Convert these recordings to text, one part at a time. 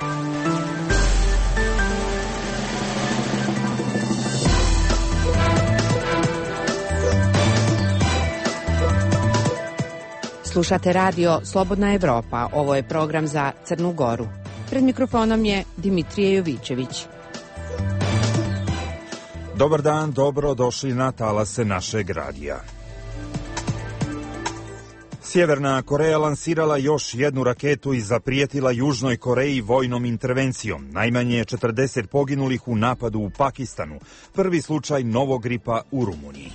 Slušate radio Slobodna Evropa. Ovo je program za Crnu Goru. Pred mikrofonom je Dimitrije Jovićević. Dobar dan, dobro došli na talase našeg radija. Sjeverna Koreja lansirala još jednu raketu i zaprijetila Južnoj Koreji vojnom intervencijom. Najmanje je 40 poginulih u napadu u Pakistanu. Prvi slučaj novog gripa u Rumuniji.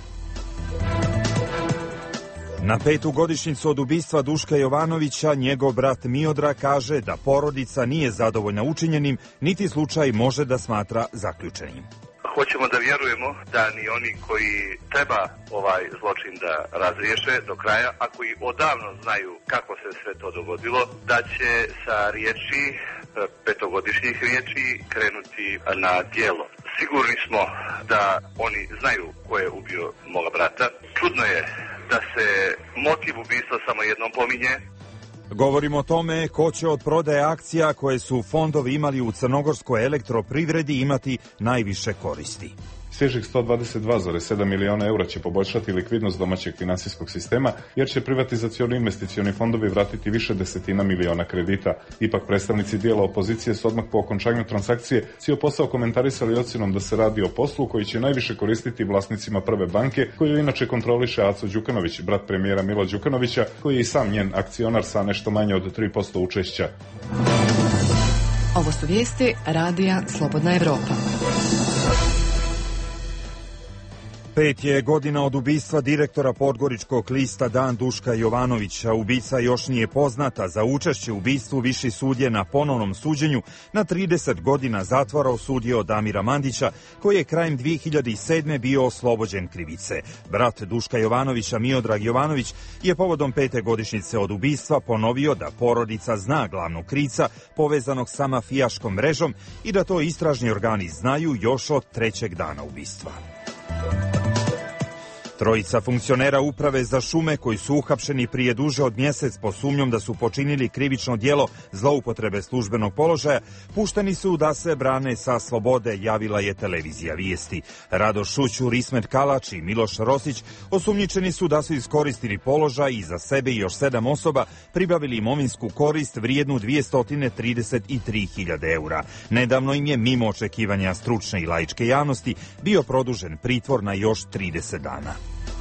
Na 5. godišnjicu od ubistva Duška Jovanovića, njegov brat Miodrag kaže da porodica nije zadovoljna učinjenim, niti slučaj može da smatra zaključenim. Hoćemo da vjerujemo da ni oni koji treba ovaj zločin da razriješe do kraja, a koji odavno znaju kako se sve to dogodilo, da će sa riječi, 5-godišnjih riječi, krenuti na djelo. Sigurni smo da oni znaju ko je ubio moga brata. Čudno je da se motiv ubistva samo jednom pominje. Govorimo o tome ko će od prodaje akcija koje su fondovi imali u crnogorskoj elektroprivredi imati najviše koristi. Svježih 122,7 miliona eura će poboljšati likvidnost domaćeg finansijskog sistema, jer će privatizacioni investicioni fondovi vratiti više desetina miliona kredita. Ipak predstavnici dijela opozicije su odmah po okončanju transakcije cijel posao komentarisali ocjenom da se radi o poslu koji će najviše koristiti vlasnicima Prve banke, koju inače kontroliše Aco Đukanović, brat premijera Mila Đukanovića, koji je i sam njen akcionar sa nešto manje od 3% učešća. Ovo su vijesti radija Slobodna Evropa. 5 je godina od ubistva direktora Podgoričkog lista Dan Duška Jovanovića. Ubica još nije poznata. Za učešće u ubistvu Viši sud je na ponovnom suđenju na 30 godina zatvora osudio Damira Mandića, koji je krajem 2007. bio oslobođen krivice. Brat Duška Jovanovića, Miodrag Jovanović, je povodom 5. godišnjice od ubistva ponovio da porodica zna glavnog krivca povezanog sa mafijaškom mrežom i da to istražni organi znaju još od 3. dana ubistva. Trojica funkcionera Uprave za šume koji su uhapšeni prije duže od mjesec po sumnjom da su počinili krivično djelo zloupotrebe službenog položaja, pušteni su da se brane sa slobode, javila je televizija Vijesti. Radoš Šućur, Ismet Kalač i Miloš Rosić osumnjičeni su da su iskoristili položaj i za sebe i još 7 osoba pribavili imovinsku korist vrijednu 233.000 eura. Nedavno im je, mimo očekivanja stručne i laičke javnosti, bio produžen pritvor na još 30 dana.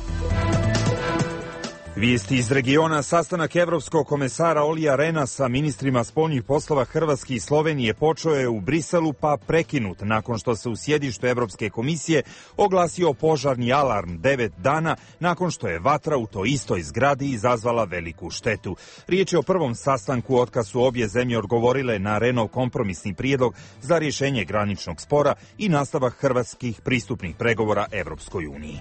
Vijesti iz regiona. Sastanak evropskog komesara Olija Rena sa ministrima spoljnih poslova Hrvatske i Slovenije počeo je u Briselu pa prekinut nakon što se u sjedištu Evropske komisije oglasio požarni alarm 9 dana nakon što je vatra u toj istoj zgradi izazvala veliku štetu. Riječ je o prvom sastanku otkad su obje zemlje odgovorile na Renov kompromisni prijedlog za rješenje graničnog spora i nastavak hrvatskih pristupnih pregovora Evropskoj uniji.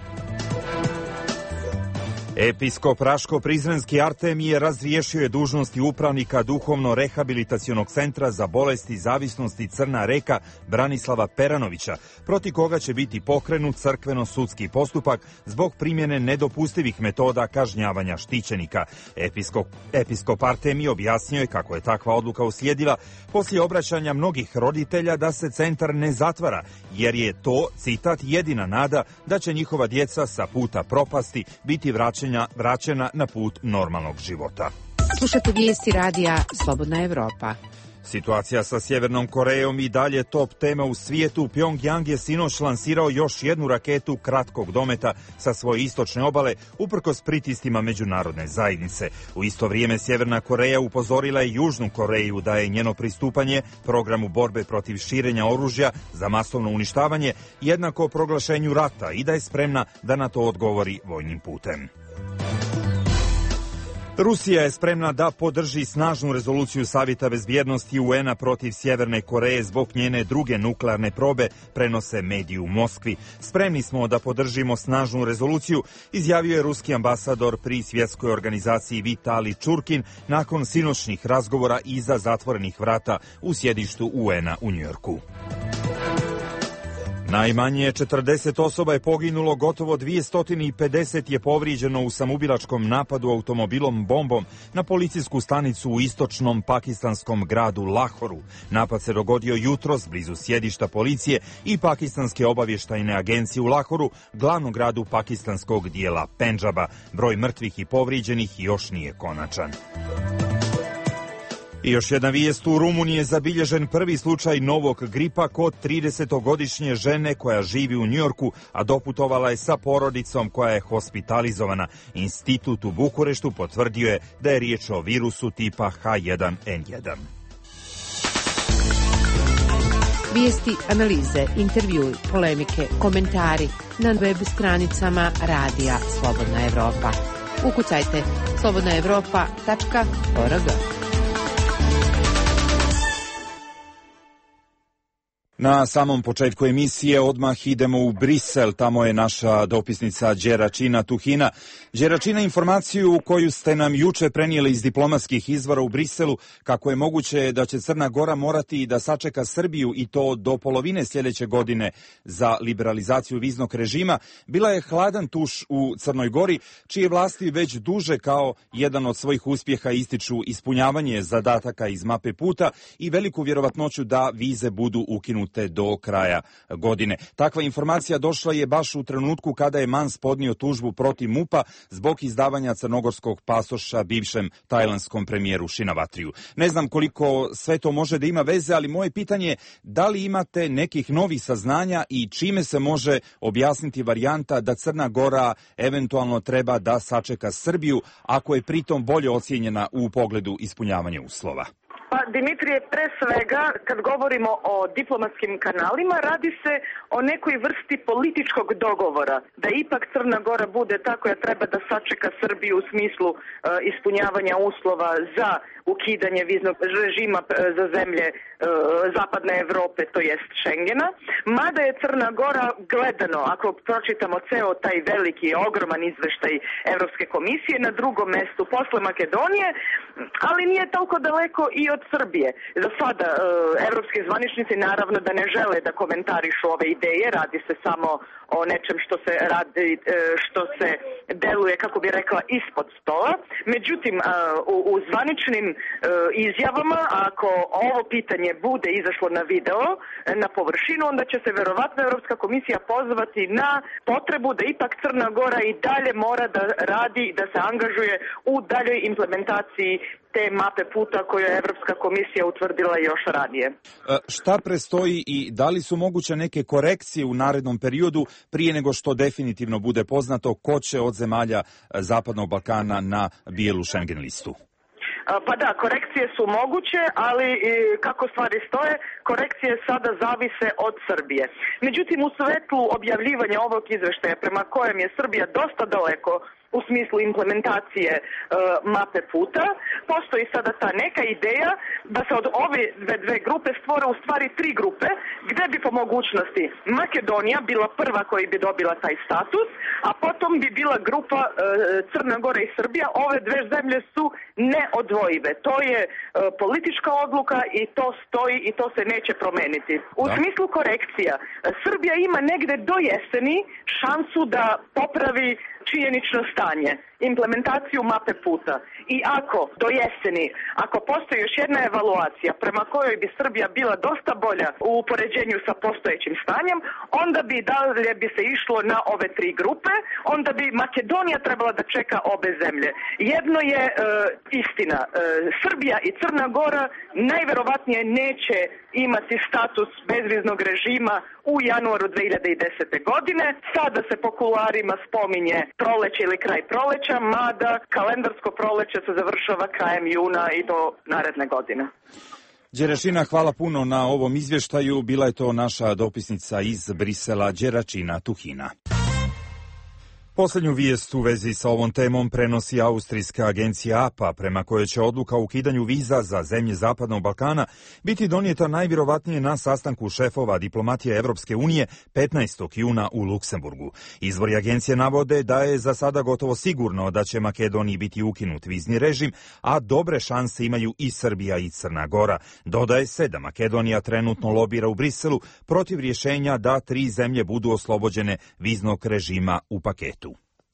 Episkop Raško-Prizrenski Artemije razriješio je dužnosti upravnika duhovno-rehabilitacionog centra za bolesti i zavisnosti Crna Reka Branislava Peranovića, protiv koga će biti pokrenut crkveno-sudski postupak zbog primjene nedopustivih metoda kažnjavanja štićenika. Episkop Artemije objasnio je kako je takva odluka uslijedila poslije obraćanja mnogih roditelja da se centar ne zatvara, jer je to, citat, jedina nada da će njihova djeca sa puta propasti biti vraćena na put normalnog života. Slušate vijesti radija Slobodna Evropa. Situacija sa Sjevernom Korejom i dalje top tema u svijetu. Pjongjang je sinoć lansirao još jednu raketu kratkog dometa sa svoje istočne obale, uprkos pritiscima međunarodne zajednice. U isto vrijeme Sjeverna Koreja upozorila je Južnu Koreju da je njeno pristupanje programu borbe protiv širenja oružja za masovno uništavanje jednako proglašenju rata i da je spremna da na to odgovori vojnim putem. Rusija je spremna da podrži snažnu rezoluciju Savjeta bezbjednosti UN-a protiv Sjeverne Koreje zbog njene druge nuklearne probe, prenose mediji u Moskvi. Spremni smo da podržimo snažnu rezoluciju, izjavio je ruski ambasador pri svjetskoj organizaciji Vitali Čurkin nakon sinoćnih razgovora iza zatvorenih vrata u sjedištu UN-a u Njujorku. Najmanje 40 osoba je poginulo, gotovo 250 je povrijeđeno u samoubilačkom napadu automobilom bombom na policijsku stanicu u istočnom pakistanskom gradu Lahoru. Napad se dogodio jutros blizu sjedišta policije i pakistanske obavještajne agencije u Lahoru, glavnom gradu pakistanskog dijela Pendžaba. Broj mrtvih i povrijeđenih još nije konačan. I još jedna vijest, u Rumuniji je zabilježen prvi slučaj novog gripa kod 30-godišnje žene koja živi u Njujorku, a doputovala je sa porodicom koja je hospitalizovana. Institut u Bukureštu potvrdio je da je riječ o virusu tipa H1N1. Vijesti, analize, intervjui, polemike, komentari na web stranicama Radija Slobodna Evropa. Ukucajte slobodnaevropa.org. Na samom početku emisije odmah idemo u Brisel, tamo je naša dopisnica Đeračina Tuhina. Đeračina, informaciju koju ste nam juče prenijeli iz diplomatskih izvora u Briselu, kako je moguće da će Crna Gora morati da sačeka Srbiju i to do polovine sljedeće godine za liberalizaciju viznog režima, bila je hladan tuš u Crnoj Gori, čije vlasti već duže kao jedan od svojih uspjeha ističu ispunjavanje zadataka iz mape puta i veliku vjerovatnoću da vize budu ukinute do kraja godine. Takva informacija došla je baš u trenutku kada je Mans podnio tužbu protiv MUP-a zbog izdavanja crnogorskog pasoša bivšem tajlandskom premijeru Šinavatriju. Ne znam koliko sve to može da ima veze, ali moje pitanje je da li imate nekih novih saznanja i čime se može objasniti varijanta da Crna Gora eventualno treba da sačeka Srbiju ako je pritom bolje ocijenjena u pogledu ispunjavanja uslova? Pa, Dimitrije, pre svega, kad govorimo o diplomatskim kanalima, radi se o nekoj vrsti političkog dogovora, da ipak Crna Gora bude ta koja treba da sačeka Srbiju u smislu ispunjavanja uslova za ukidanje viznog režima za zemlje zapadne Evrope, to jest Šengena. Mada je Crna Gora gledano, ako pročitamo ceo taj veliki, ogroman izveštaj Evropske komisije, na drugom mestu posle Makedonije, ali nije toliko daleko i od Srbije. Za sada evropski zvaničnici naravno da ne žele da komentarišu ove ideje, radi se samo o nečem što se deluje, kako bi rekla, ispod stola. Međutim, u zvaničnim izjavama, ako ovo pitanje bude izašlo na video, na površinu, onda će se verovatno Evropska komisija pozvati na potrebu da ipak Crna Gora i dalje mora da radi, da se angažuje u daljoj implementaciji te mape puta koju je Evropska komisija utvrdila još ranije. Šta prestoji i da li su moguće neke korekcije u narednom periodu prije nego što definitivno bude poznato ko će od zemalja Zapadnog Balkana na bijelu Schengen listu? Pa da, korekcije su moguće, ali kako stvari stoje, korekcije sada zavise od Srbije. Međutim, u svetlu objavljivanja ovog izveštaja prema kojem je Srbija dosta daleko u smislu implementacije mape puta, postoji sada ta neka ideja da se od ove dve grupe stvore u stvari tri grupe, gde bi po mogućnosti Makedonija bila prva koja bi dobila taj status, a potom bi bila grupa Crna Gora i Srbija. Ove dve zemlje su neodvojive. To je politička odluka i to stoji i to se neće promeniti. U smislu korekcija, Srbija ima negde do jeseni šansu da popravi činjenično stanje, implementaciju mape puta. I ako do jeseni, ako postoji još jedna evaluacija prema kojoj bi Srbija bila dosta bolja u upoređenju sa postojećim stanjem, onda bi dalje bi se išlo na ove tri grupe, onda bi Makedonija trebala da čeka obe zemlje. Jedno je istina, Srbija i Crna Gora najverovatnije neće imati status bezviznog režima u januaru 2010. godine. Sada se po kuloarima spominje proleće ili kraj proleća, mada kalendarsko proleće se završava krajem juna i do naredne godine. Đeračina, hvala puno na ovom izvještaju. Bila je to naša dopisnica iz Brisela, Đeračina Tuhina. Poslednju vijest u vezi sa ovom temom prenosi austrijska agencija APA, prema kojoj će odluka o ukidanju viza za zemlje Zapadnog Balkana biti donijeta najvjerovatnije na sastanku šefova diplomatije Evropske unije 15. juna u Luksemburgu. Izvori agencije navode da je za sada gotovo sigurno da će Makedoniji biti ukinut vizni režim, a dobre šanse imaju i Srbija i Crna Gora. Dodaje se da Makedonija trenutno lobira u Briselu protiv rješenja da 3 zemlje budu oslobođene viznog režima u paketu.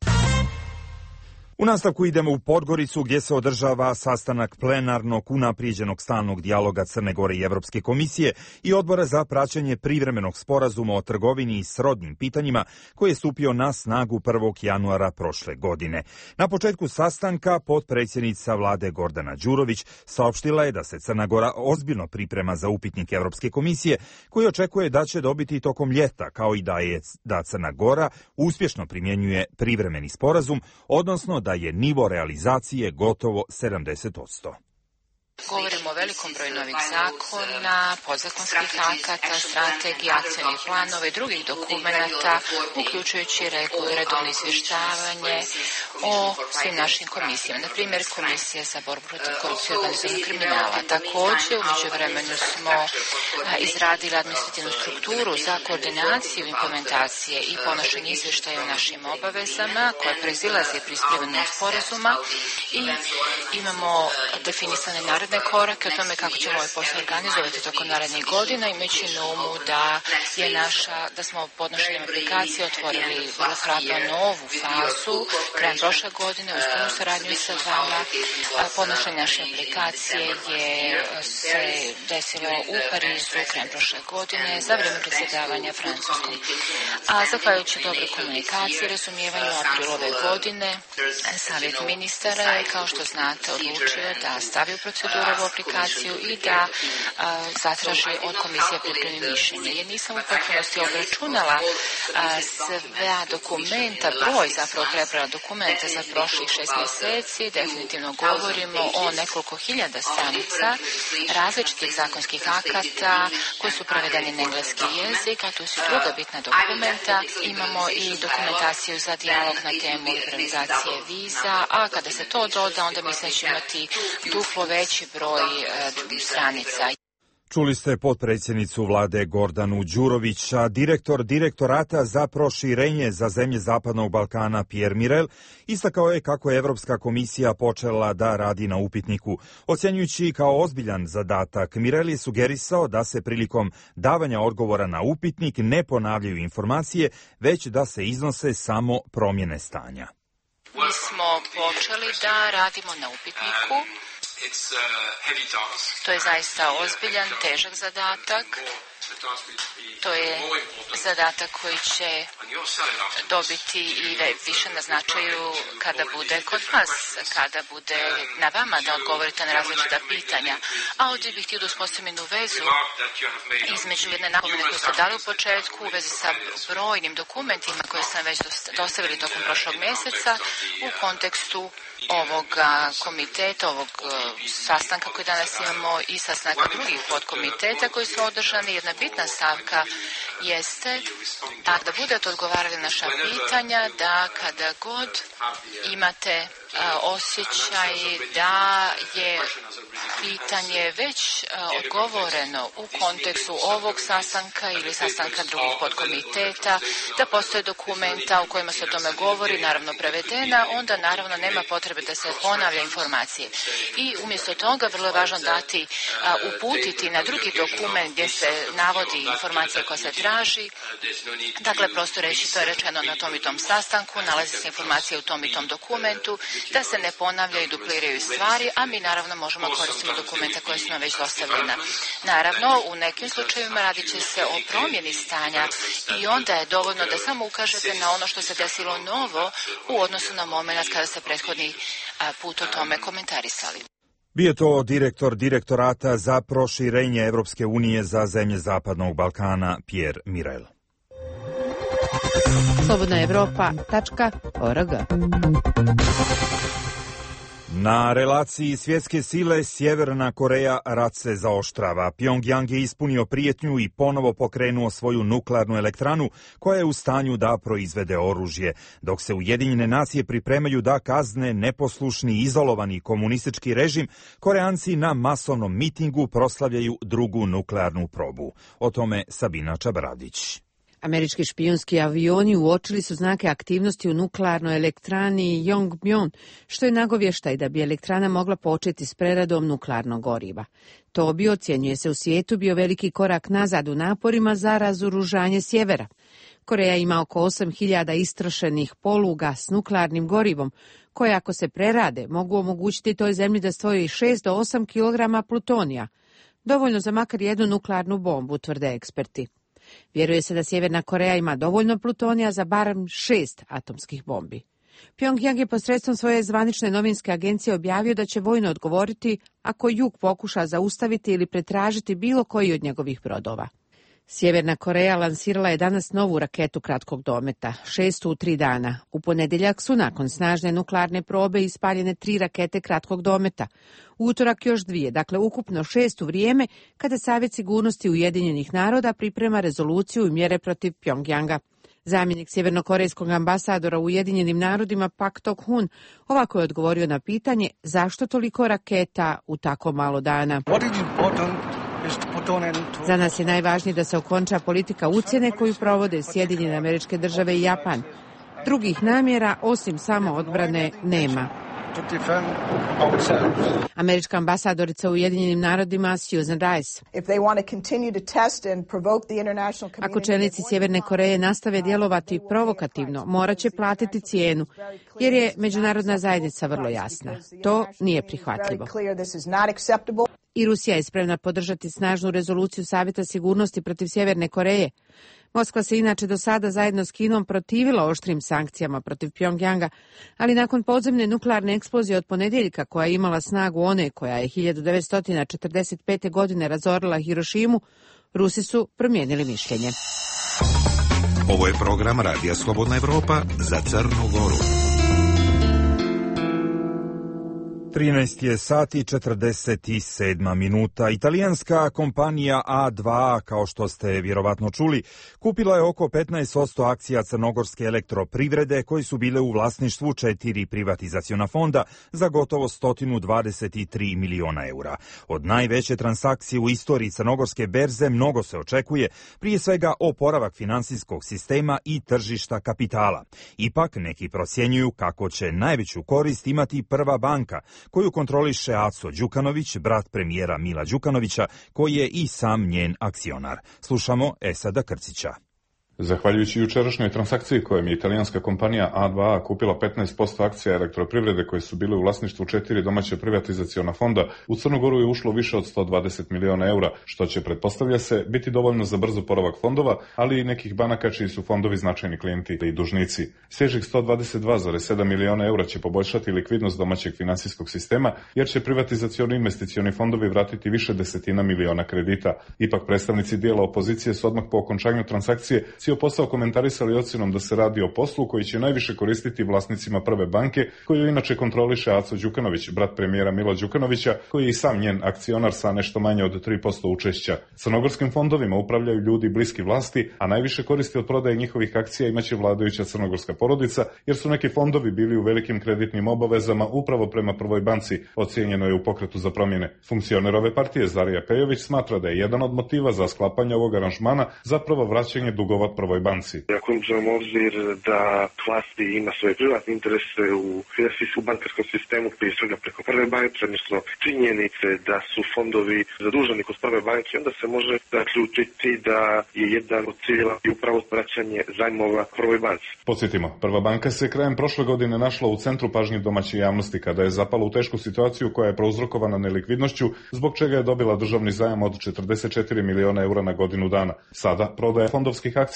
U nastavku idemo u Podgoricu gdje se održava sastanak plenarnog unaprijeđenog stalnog dijaloga Crne Gore i Evropske komisije i Odbora za praćenje privremenog sporazuma o trgovini i srodnim pitanjima koji je stupio na snagu 1. januara prošle godine. Na početku sastanka potpredsjednica vlade Gordana Đurović saopštila je da se Crna Gora ozbiljno priprema za upitnik Evropske komisije koji očekuje da će dobiti tokom ljeta, kao i da Crna Gora uspješno primjenjuje privremeni sporazum, odnosno da je nivo realizacije gotovo 70%. Govorimo o velikom broju novih zakona, podzakonskih akata, strategija, akcijnih planova i drugih dokumenata, uključujući redovno izvještavanje o svim našim komisijama. Na primjer, Komisija za borbu protiv korupcije i organizovanog kriminala. Također, u međuvremenu smo izradili administrativnu strukturu za koordinaciju implementacije i podnošenje izvještaja o našim obavezama koje proizilaze iz privremenog sporazuma i imamo definisane naredne korake o tome kako ćemo ovaj posao organizovati tokom narednih godina, imajući na umu da smo podnošenjem aplikacije otvorili vrlo hrabro novu fazu krajem prošle godine uz punu saradnju sa vama. Podnošenje naše aplikacije se desilo u Parizu krajem prošle godine za vrijeme predsjedavanja Francuskom. A zahvaljujući dobroj komunikaciji i razumijevanju u aprilu ove godine, Savjet ministara je, kao što znate, odlučio da stavi u proceduru ovu aplikaciju i da zatraži od komisije pripremi mišljenje. Jer nisam u potpunosti obračunala sve dokumenta, broj zapravo prebrala dokumenta za prošlih 6 mjeseci. Definitivno govorimo o nekoliko hiljada stranica različitih zakonskih akata koji su prevedeni na engleski jezik, a tu su druga bitna dokumenta. Imamo i dokumentaciju za dijalog na temu liberalizacije viza, a kada se to doda, onda mislim da će imati duplo veći broj stranica. Čuli ste potpredsjednicu vlade Gordanu Đurović, a direktor direktorata za proširenje za zemlje Zapadnog Balkana Pierre Mirel istakao je kako je Evropska komisija počela da radi na upitniku. Ocjenjujući kao ozbiljan zadatak, Mirel je sugerisao da se prilikom davanja odgovora na upitnik ne ponavljaju informacije, već da se iznose samo promjene stanja. Mi smo počeli da radimo na upitniku. To je zaista ozbiljan, težak zadatak. To je zadatak koji će dobiti i više na značaju kada bude kod vas, kada bude na vama da odgovorite na različita pitanja. A ovdje bih htio da uspostavim jednu vezu između jedne napomene koje ste dali u početku u vezi sa brojnim dokumentima koje sam već dostavili tokom prošlog mjeseca u kontekstu ovog komiteta, ovog sastanka koji danas imamo i sastanka drugih podkomiteta koji su održani. Jedna bitna stavka jeste da budete odgovarali naša pitanja, da kada god imate osjećaj da je pitanje već odgovoreno u kontekstu ovog sastanka ili sastanka drugih podkomiteta, da postoje dokumenta u kojima se o tome govori, naravno prevedena, onda naravno nema potrebe da se ponavlja informacije. I umjesto toga vrlo je važno uputiti na drugi dokument gdje se navodi informacija koja se traži. Dakle, prosto reći to je rečeno na tom i tom sastanku, nalazi se informacija u tom i tom dokumentu, da se ne ponavljaju i dupliraju stvari, a mi naravno možemo koristiti dokumenta koja su nam već dostavljena. Naravno, u nekim slučajevima radit će se o promjeni stanja i onda je dovoljno da samo ukažete na ono što se desilo novo u odnosu na moment kada ste prethodni put o tome komentarisali. Bio to direktor direktorata za proširenje Evropske unije za zemlje Zapadnog Balkana Pierre Mirel. slobodnaevropa.org Na relaciji svjetske sile Sjeverna Koreja rat se zaoštrava. Pjongjang je ispunio prijetnju i ponovo pokrenuo svoju nuklearnu elektranu koja je u stanju da proizvede oružje, dok se Ujedinjene nacije pripremaju da kazne neposlušni izolovani komunistički režim. Koreanci na masovnom mitingu proslavljaju drugu nuklearnu probu. O tome Sabina Čabradić. Američki špijunski avioni uočili su znake aktivnosti u nuklearnoj elektrani Yongbyon, što je nagovještaj da bi elektrana mogla početi s preradom nuklearnog goriva. To bi, ocjenjuje se u svijetu, bio veliki korak nazad u naporima za razoružanje sjevera. Koreja ima oko 8.000 istrošenih poluga s nuklearnim gorivom, koje ako se prerade mogu omogućiti toj zemlji da stvori 6 do 8 kg plutonija. Dovoljno za makar jednu nuklearnu bombu, tvrde eksperti. Vjeruje se da Sjeverna Koreja ima dovoljno plutonija za barem 6 atomskih bombi. Pjongjang je posredstvom svoje zvanične novinske agencije objavio da će vojno odgovoriti ako jug pokuša zaustaviti ili pretražiti bilo koji od njegovih brodova. Sjeverna Koreja lansirala je danas novu raketu kratkog dometa, 6. u 3 dana. U ponedjeljak su nakon snažne nuklearne probe ispaljene 3 rakete kratkog dometa. U utorak još 2, dakle ukupno 6 u vrijeme kada Savjet sigurnosti Ujedinjenih naroda priprema rezoluciju i mjere protiv Pjongjanga. Zamjenik sjevernokorejskog ambasadora u Ujedinjenim narodima Pak Tok-hun ovako je odgovorio na pitanje zašto toliko raketa u tako malo dana. Za nas je najvažnije da se okonča politika ucjene koju provode Sjedinjene Američke Države i Japan. Drugih namjera osim samo odbrane nema. Američka ambasadorica u Ujedinjenim narodima Susan Rice. Ako čelnici Sjeverne Koreje nastave djelovati provokativno, morat će platiti cijenu, jer je međunarodna zajednica vrlo jasna. To nije prihvatljivo. I Rusija je spremna podržati snažnu rezoluciju Savjeta sigurnosti protiv Sjeverne Koreje. Moskva se inače do sada zajedno s Kinom protivila oštrim sankcijama protiv Pjongjanga, ali nakon podzemne nuklearne eksplozije od ponedjeljka koja je imala snagu one koja je 1945. godine razorila Hirošimu, Rusi su promijenili mišljenje. Ovo je program Radija Slobodna Evropa za Crnu Goru. 13 je sati 47 minuta. Italijanska kompanija A2, kao što ste vjerovatno čuli, kupila je oko 15% akcija crnogorske elektroprivrede koji su bile u vlasništvu 4 privatizaciona fonda za gotovo 123 miliona eura. Od najveće transakcije u istoriji crnogorske berze mnogo se očekuje, prije svega oporavak finansijskog sistema i tržišta kapitala. Ipak neki procjenjuju kako će najveću korist imati Prva banka, koju kontroliše Aco Đukanović, brat premijera Mila Đukanovića, koji je i sam njen akcionar. Slušamo Esada Krcića. Zahvaljujući jučerašnjoj transakciji kojom je italijanska kompanija A2A kupila 15% akcija elektroprivrede koje su bile u vlasništvu 4 domaće privatizaciona fonda, u Crnu Goru je ušlo više od 120 miliona eura, što će, pretpostavlja se, biti dovoljno za brzo oporavak fondova, ali i nekih banaka čiji su fondovi značajni klijenti i dužnici. Svježih 122,7 miliona eura će poboljšati likvidnost domaćeg finansijskog sistema, jer će privatizacioni investicioni fondovi vratiti više desetina miliona kredita. Ipak predstavnici dijela opozicije su odmah po okončanju transakcije cijeli posao komentarisali ocjenom da se radi o poslu koji će najviše koristiti vlasnicima Prve banke, koju inače kontroliše Aco Đukanović, brat premijera Mila Đukanovića, koji je i sam njen akcionar sa nešto manje od 3% učešća. Crnogorskim fondovima upravljaju ljudi bliski vlasti, a najviše koristi od prodaje njihovih akcija imaće vladajuća crnogorska porodica, jer su neki fondovi bili u velikim kreditnim obavezama upravo prema Prvoj banci, ocijenjeno je u Pokretu za promjene. Funkcioner ove partije Zarija Pejović smatra da je jedan od motiva za sklapanje ovog aranžmana zapravo vraćanje dugova Prvoj banci. Ako uzmemo obzir da vlasti ima svoje privatne interese u finansijskom bankarskom sistemu, prije svega preko Prve banke, odnosno činjenice da su fondovi zaduženi kod Prve banke, onda se može zaključiti da je jedan od ciljeva i upravo vraćanje zajmova Prvoj banci. Podsjetimo, Prva banka se krajem prošle godine našla u centru pažnje domaće javnosti kada je zapala u tešku situaciju koja je prouzrokovana nelikvidnošću, zbog čega je dobila državni zajam od 44 miliona eura na godinu dana. Sada prodaja fondovskih akcija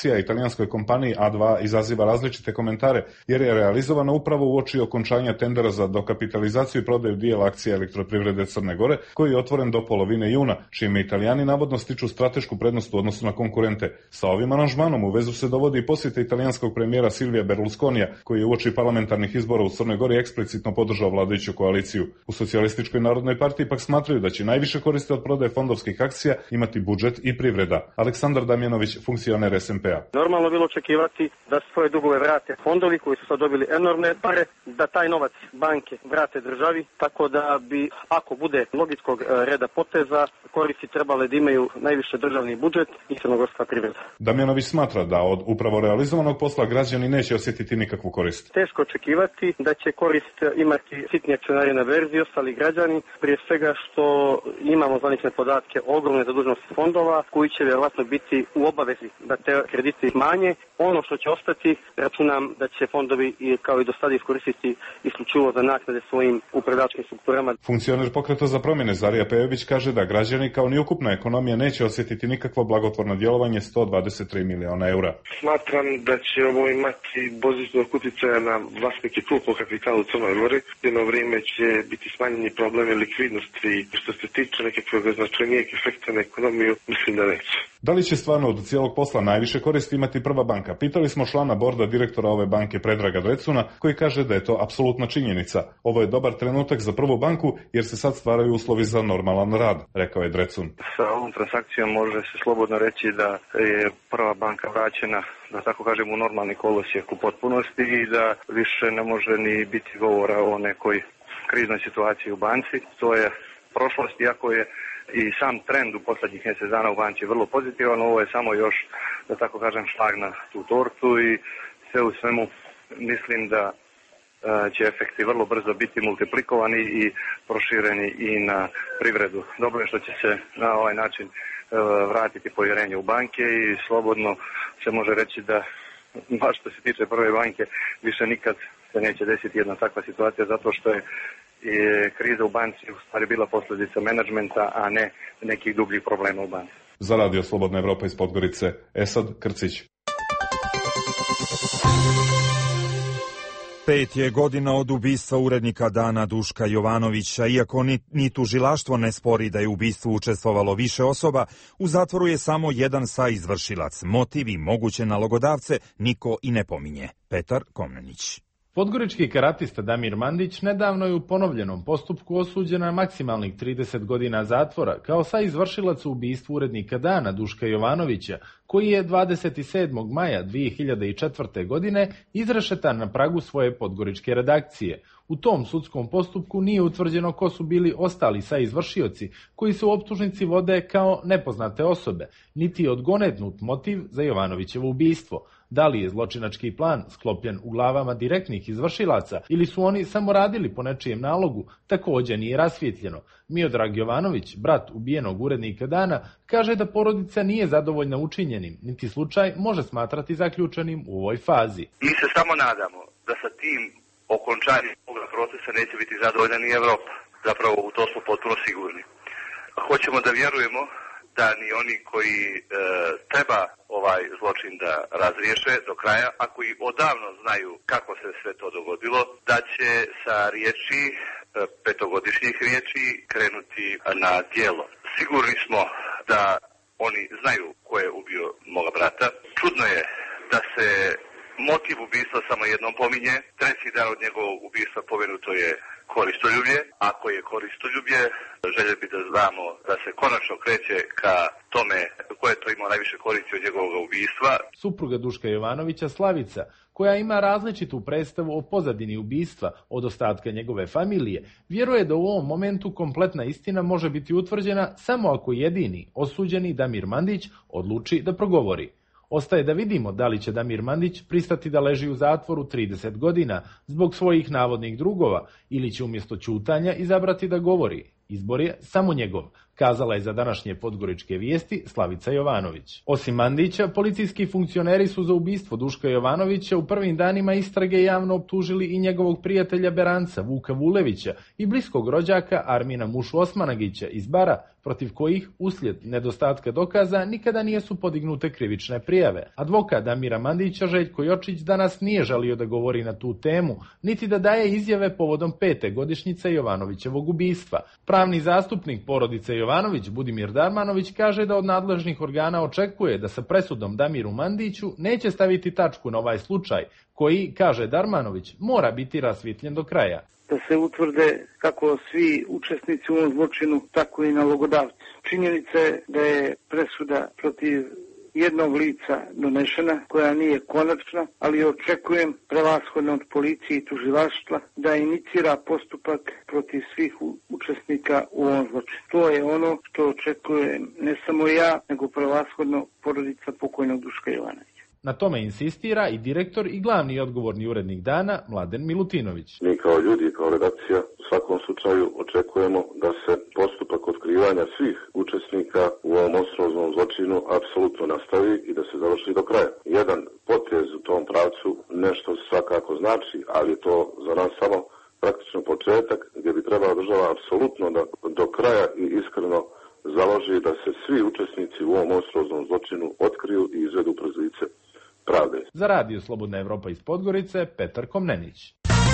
akcija italijanskoj kompaniji A2 izaziva različite komentare, jer je realizovana upravo uoči okončanja tendera za dokapitalizaciju i prodaju dijela akcija Elektroprivrede Crne Gore, koji je otvoren do polovine juna, čime Italijani navodno stiču stratešku prednost u odnosu na konkurente. Sa ovim aranžmanom u vezu se dovodi i posjeta italijanskog premijera Silvija Berlusconija, koji je uoči parlamentarnih izbora u Crnoj Gori eksplicitno podržao vladajuću koaliciju. U Socijalističkoj narodnoj partiji pak smatraju da će najviše koristi od prodaje fondovskih akcija imati budžet i privreda. Aleksandar Damjanović, funkcioner SMP-a. Normalno bilo očekivati da svoje dugove vrate fondovi koji su sad dobili enormne pare, da taj novac banke vrate državi, tako da bi, ako bude logičkog reda poteza, koristi trebale da imaju najviše državni budžet i crnogorska privreda. Damjanović smatra da od upravo realizovanog posla građani neće osjetiti nikakvu korist. Teško očekivati da će korist imati sitni akcionari na berzi i ostali građani, prije svega što imamo zvanične podatke ogromne zaduženosti fondova koji će vjerovatno biti u obavezi da te kredite smanje. Ono što će ostati, računam da će fondovi kao i do sada iskoristiti isključivo za naknade svojim upravljačkim strukturama. Funkcioner Pokreta za promjene Zarija Pejović kaže da građani kao ni ukupna ekonomija neće osjetiti nikakvo blagotvorno djelovanje 123 miliona eura. Smatram da će ovo imati pozitivnog utjecaja na vlasnike krupnog kapitala u Crnoj Gori. Jedno vrijeme će biti smanjeni problemi likvidnosti. Što se tiče nekakvog značajnijeg efekta na ekonomiju, mislim da neće. Da li će stvarno od cijelog posla najviše koristi imati Prva banka? Pitali smo člana borda direktora ove banke Predraga Drecuna, koji kaže da je to apsolutna činjenica. Ovo je dobar trenutak za Prvu banku jer se sad stvaraju uslovi za normalan rad, rekao je Drecun. Sa ovom transakcijom može se slobodno reći da je Prva banka vraćena, da tako kažem, u normalni kolosijek u potpunosti i da više ne može ni biti govora o nekoj kriznoj situaciji u banci. To je prošlost, iako je i sam trend u posljednjih mjesec dana u banci vrlo pozitivan. Ovo je samo još, da tako kažem, šlag na tu tortu i sve u svemu mislim da će efekti vrlo brzo biti multiplikovani i prošireni i na privredu. Dobro je što će se na ovaj način vratiti povjerenje u banke i slobodno se može reći da baš što se tiče Prve banke više nikad se neće desiti jedna takva situacija zato što je kriza u banci u stvari bila posljedica menadžmenta, a ne nekih dubljih problema u banci. Za Radio Slobodna Evropa iz Podgorice, Esad Krcić. 5 je godina od ubistva urednika Dana Duška Jovanovića. Iako ni tužilaštvo ne spori da je u ubistvu učestvovalo više osoba, u zatvoru je samo jedan saizvršilac. Motiv i moguće nalogodavce niko i ne pominje. Petar Komnenić. Podgorički karatista Damir Mandić nedavno je u ponovljenom postupku osuđen na maksimalnih 30 godina zatvora kao saizvršilac u ubistvu urednika Dana Duška Jovanovića, koji je 27. maja 2004. godine izrešetan na pragu svoje podgoričke redakcije. U tom sudskom postupku nije utvrđeno ko su bili ostali saizvršioci koji se u optužnici vode kao nepoznate osobe, niti je odgonetnut motiv za Jovanovićevo ubistvo. Da li je zločinački plan sklopljen u glavama direktnih izvršilaca ili su oni samo radili po nečijem nalogu, također nije rasvjetljeno. Miodrag Jovanović, brat ubijenog urednika Dana, kaže da porodica nije zadovoljna učinjenim, niti slučaj može smatrati zaključenim u ovoj fazi. Mi se samo nadamo da sa tim okončanjem ovoga procesa neće biti zadovoljna ni Evropa. Zapravo u to smo potpuno sigurni. Hoćemo da vjerujemo da ni oni koji treba ovaj zločin da razriješe do kraja, a koji odavno znaju kako se sve to dogodilo, da će sa riječi, petogodišnjih riječi, krenuti na djelo. Sigurni smo da oni znaju ko je ubio moga brata. Čudno je da se motiv ubistva samo jednom pominje. Treći dan od njegovog ubistva pomenuto je koristoljublje. Ako je koristoljublje, željeli bi da znamo da se konačno kreće ka tome ko je to imao najviše koristi od njegovog ubistva. Supruga Duška Jovanovića, Slavica, koja ima različitu predstavu o pozadini ubistva od ostatka njegove familije, vjeruje da u ovom momentu kompletna istina može biti utvrđena samo ako jedini osuđeni Damir Mandić odluči da progovori. Ostaje da vidimo da li će Damir Mandić pristati da leži u zatvoru 30 godina zbog svojih navodnih drugova ili će umjesto ćutanja izabrati da govori. Izbor je samo njegov, kazala je za današnje Podgoričke vijesti Slavica Jovanović. Osim Mandića, policijski funkcioneri su za ubistvo Duška Jovanovića u prvim danima istrage javno optužili i njegovog prijatelja Beranca, Vuka Vulevića, i bliskog rođaka Armina Mušu Osmanagića iz Bara, protiv kojih, uslijed nedostatka dokaza, nikada nisu podignute krivične prijave. Advokat Damira Mandića, Željko Jočić, danas nije želio da govori na tu temu, niti da daje izjave povodom 5. godišnjice Jovanovićevog ubistva. Pravni zastupnik porodice Jovanović, Budimir Darmanović, kaže da od nadležnih organa očekuje da sa presudom Damiru Mandiću neće staviti tačku na ovaj slučaj, koji, kaže Darmanović, mora biti rasvijetljen do kraja. Da se utvrde kako svi učesnici u ovom zločinu, tako i nalogodavci. Činjenica je da je presuda protiv jednog lica donešena, koja nije konačna, ali očekujem prevashodno od policije i tužilaštva da inicira postupak protiv svih učesnika u ovom zločinu. To je ono što očekujem ne samo ja, nego prevashodno porodica pokojnog Duška Jovanovića. Na tome insistira i direktor i glavni odgovorni urednik Dana, Mladen Milutinović. Mi kao ljudi, kao redakcija, u svakom slučaju očekujemo da se postupak otkrivanja svih učesnika u ovom monstruoznom zločinu apsolutno nastavi i da se završi do kraja. Jedan potez u tom pravcu nešto svakako znači, ali je to za nas samo praktično početak gdje bi trebala država apsolutno da do kraja i iskreno založi da se svi učesnici u ovom monstruoznom zločinu otkriju i izvedu pred lice pravde. Za Radio Slobodna Evropa iz Podgorice, Petar Komnenić.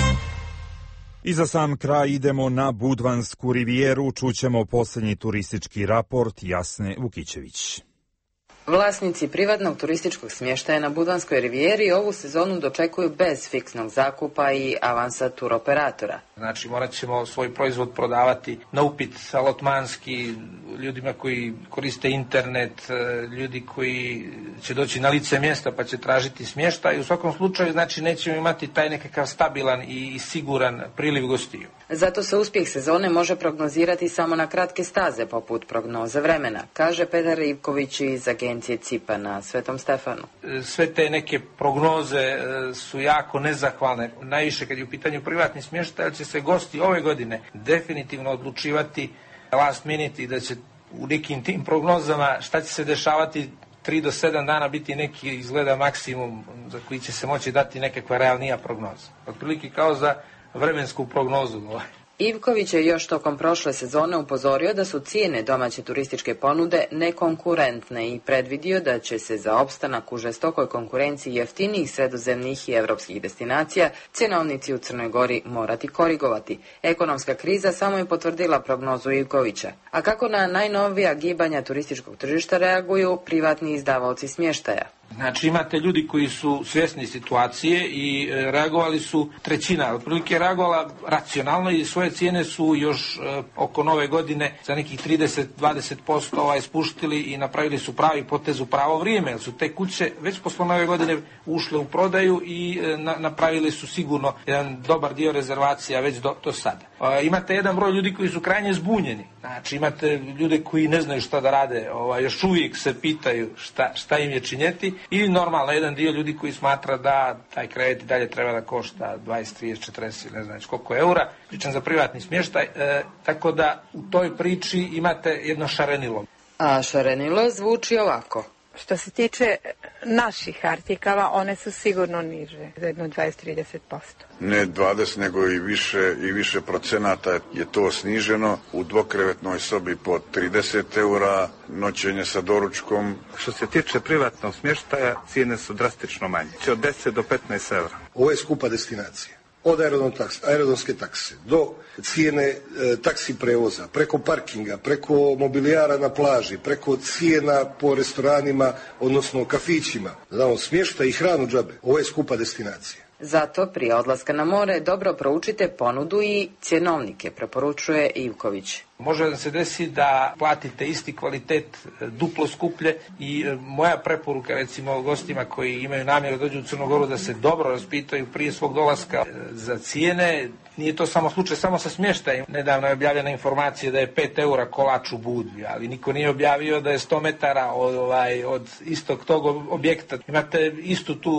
I za sam kraj idemo na Budvansku rivijeru, čućemo posljednji turistički raport Jasne Vukićević. Vlasnici privatnog turističkog smještaja na Budvanskoj rivijeri ovu sezonu dočekuju bez fiksnog zakupa i avansa turoperatora. Znači morat ćemo svoj proizvod prodavati na upit alotmanski, ljudima koji koriste internet, ljudi koji će doći na lice mjesta pa će tražiti smještaj. U svakom slučaju znači nećemo imati taj nekakav stabilan i siguran priliv gostiju. Zato se uspjeh sezone može prognozirati samo na kratke staze poput prognoze vremena, kaže Petar Ivković iz agencije CIPA na Svetom Stefanu. Sve te neke prognoze su jako nezahvalne, najviše kad je u pitanju privatni smještaj, ali će se gosti ove godine definitivno odlučivati last minute i da će u nekim tim prognozama šta će se dešavati 3 do 7 dana biti neki izgleda maksimum za koji će se moći dati nekakva realnija prognoza. Otprilike kao za vremensku prognozu. Ivković je još tokom prošle sezone upozorio da su cijene domaće turističke ponude nekonkurentne i predvidio da će se za opstanak u žestokoj konkurenciji jeftinijih sredozemnih i evropskih destinacija cjenovnici u Crnoj Gori morati korigovati. Ekonomska kriza samo je potvrdila prognozu Ivkovića. A kako na najnovija gibanja turističkog tržišta reaguju privatni izdavaoci smještaja? Znači imate ljudi koji su svjesni situacije i reagovali su, trećina otprilike reagovala racionalno i svoje cijene su još oko nove godine za nekih 30-20% spuštili i napravili su pravi potez u pravo vrijeme, jer su te kuće već posle nove godine ušle u prodaju i napravili su sigurno jedan dobar dio rezervacija već do sada. Imate jedan broj ljudi koji su krajnje zbunjeni, znači imate ljude koji ne znaju šta da rade, još uvijek se pitaju šta im je činjeti. I normalno jedan dio ljudi koji smatra da taj krevet i dalje treba da košta 20, 30, 40, ne znam koliko eura, pričam za privatni smještaj, tako da u toj priči imate jedno šarenilo. A šarenilo zvuči ovako. Što se tiče naših artikala, one su sigurno niže, za jedno 20-30%. Ne 20, nego i više procenata je to sniženo. U dvokrevetnoj sobi po 30 eura, noćenje sa doručkom. Što se tiče privatnog smještaja, cijene su drastično manje, od 10 do 15 eura. Ovo je skupa destinacija. Od aerodromske takse do cijene taksi prevoza, preko parkinga, preko mobilijara na plaži, preko cijena po restoranima, odnosno kafićima. Znamo, smještaj i hranu džabe. Ovo je skupa destinacija. Zato prije odlaska na more dobro proučite ponudu i cjenovnike, preporučuje Ivković. Može da se desi da platite isti kvalitet duplo skuplje i moja preporuka recimo gostima koji imaju namjeru dođu u Crnu Goru da se dobro raspitaju prije svog dolaska za cijene. Nije to samo slučaj samo sa smještajem. Nedavno je objavljena informacija da je 5 eura kolač u Budvi, ali niko nije objavio da je 100 metara od istog tog objekta. Imate istu tu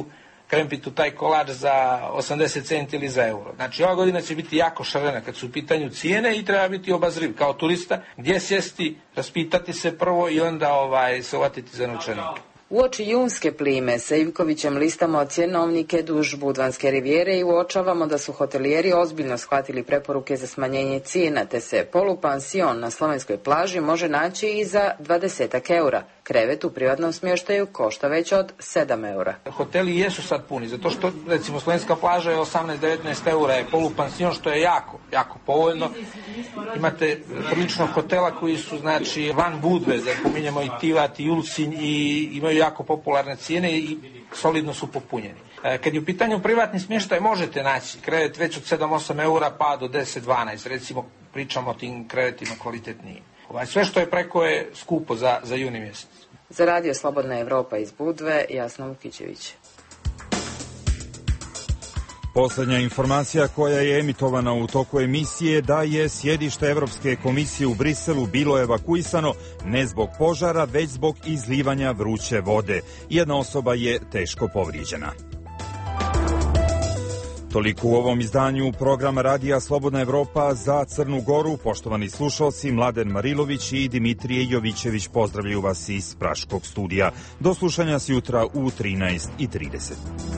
krempitu taj kolač za 80 centi ili za euro. Znači, ova godina će biti jako šarena kad su u pitanju cijene i treba biti obazriv kao turista, gdje sjesti, raspitati se prvo i onda se uvatiti za novčanik. Uoči junske plime sa Ivkovićem listamo cjenovnike duž Budvanske rivijere i uočavamo da su hotelijeri ozbiljno shvatili preporuke za smanjenje cijena, te se polupansion na slovenskoj plaži može naći i za 20 eura. Krevet u privatnom smještaju košta već od 7 eura. Hoteli jesu sad puni, zato što recimo slovenska plaža je 18-19 eura, je polupansion, što je jako povoljno. Imate prilično hotela koji su znači van Budve, da pominjemo i Tivat i Ulcinj, i imaju jako popularne cijene i solidno su popunjeni. Kad je u pitanju privatni smještaj možete naći krevet već od 7-8 eura pa do 10-12, recimo pričamo o tim krevetima kvalitetnijim. Sve što je preko je skupo za juni mjesec. Za Radio Slobodna Evropa iz Budve, Jasna Vukićević. Posljednja informacija koja je emitovana u toku emisije da je sjedište Evropske komisije u Briselu bilo evakuisano ne zbog požara, već zbog izlivanja vruće vode. Jedna osoba je teško povrijeđena. Toliko u ovom izdanju programa Radija Slobodna Evropa za Crnu Goru. Poštovani slušalci, Mladen Marilović i Dimitrije Jovićević pozdravljaju vas iz Praškog studija. Do slušanja s jutra u 13:30.